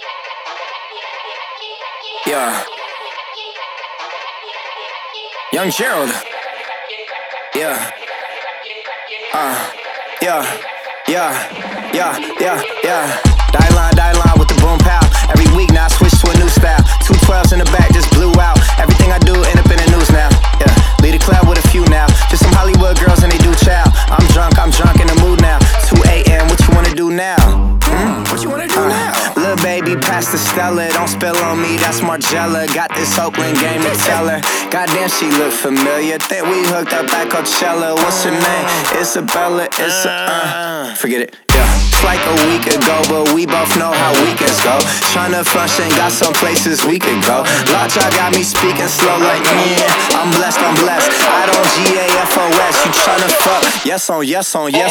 Yeah. Young Gerald. Yeah. Yeah. Die line with the boom pow. Every week now I switch to a new style. 212s in the back just blew out. Everything I do end up in the news now. Yeah. Lead a club with a few now. Just some Hollywood girls and they do chow. I'm drunk in the mood now. 2 a.m. What you wanna do now? What you wanna do now? Lil' baby, pass the Stella. Don't spill on me, that's Margella. Got this Oakland game to tell her. Goddamn, she look familiar. Think we hooked up at Coachella. What's her name? Isabella. Forget it. Yeah. It's like a week ago, but we both know how weekends go. Tryna function, got some places we could go. Lot y'all got me speaking slow like yeah. I'm blessed. I don't GAFOS. You tryna fuck? Yes on yes.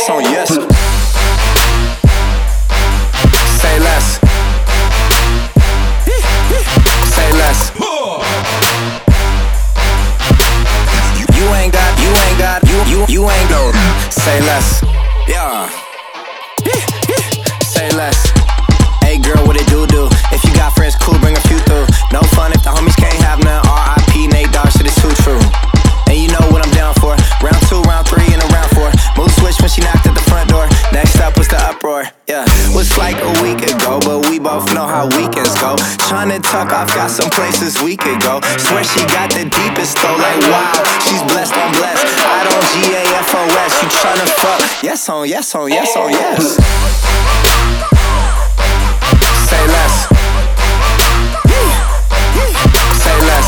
Say less. Say less. You ain't go. Say less. Yeah. Say less. Hey girl, what it do? If you got friends, cool, bring a few through. No fun if the homies can't have none. R.I.P. Nate Dogg, shit is too true. And you know what I'm down for. Round 2, round 3, and a round 4. Mood switch when she knocked at the front door. Next up was the uproar. Yeah, was like a week ago, but we both know how weekends go. Tryna tuck off, got some places we could go. Swear she got the deepest though, like wow. She's blessed, I'm blessed. I don't GAFOS. You tryna fuck? Yes on yes. Say less. Say less.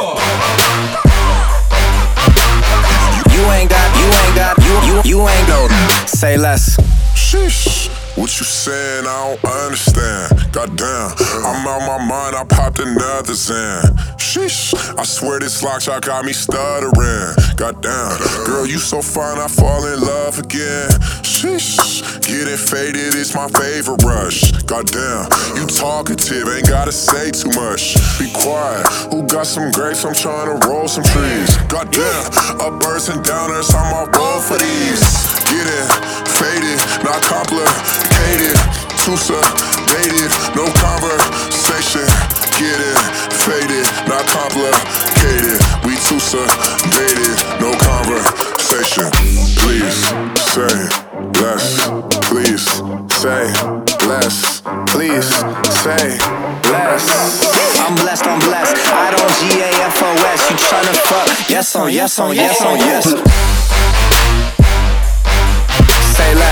You ain't go. Say less. Sheesh. What you saying? I don't understand. Goddamn, I'm out my mind. I popped another Zan. Sheesh. I swear this lockshot got me stuttering. Goddamn, girl, you so fine. I fall in love again. Sheesh. Getting faded is my favorite rush. Goddamn, you talkative, ain't gotta say too much. Be quiet. Who got some grapes? I'm trying to roll some trees. Goddamn, uppers and downers. I'm on roll for these. Getting faded, not complicated. Too sedated, no conversation. Getting faded, not complicated. We too sedated, no conversation. Please say less. Please say less. Please say less. I'm blessed. I don't GAFOS. You tryna fuck? Yes on yes. Say less.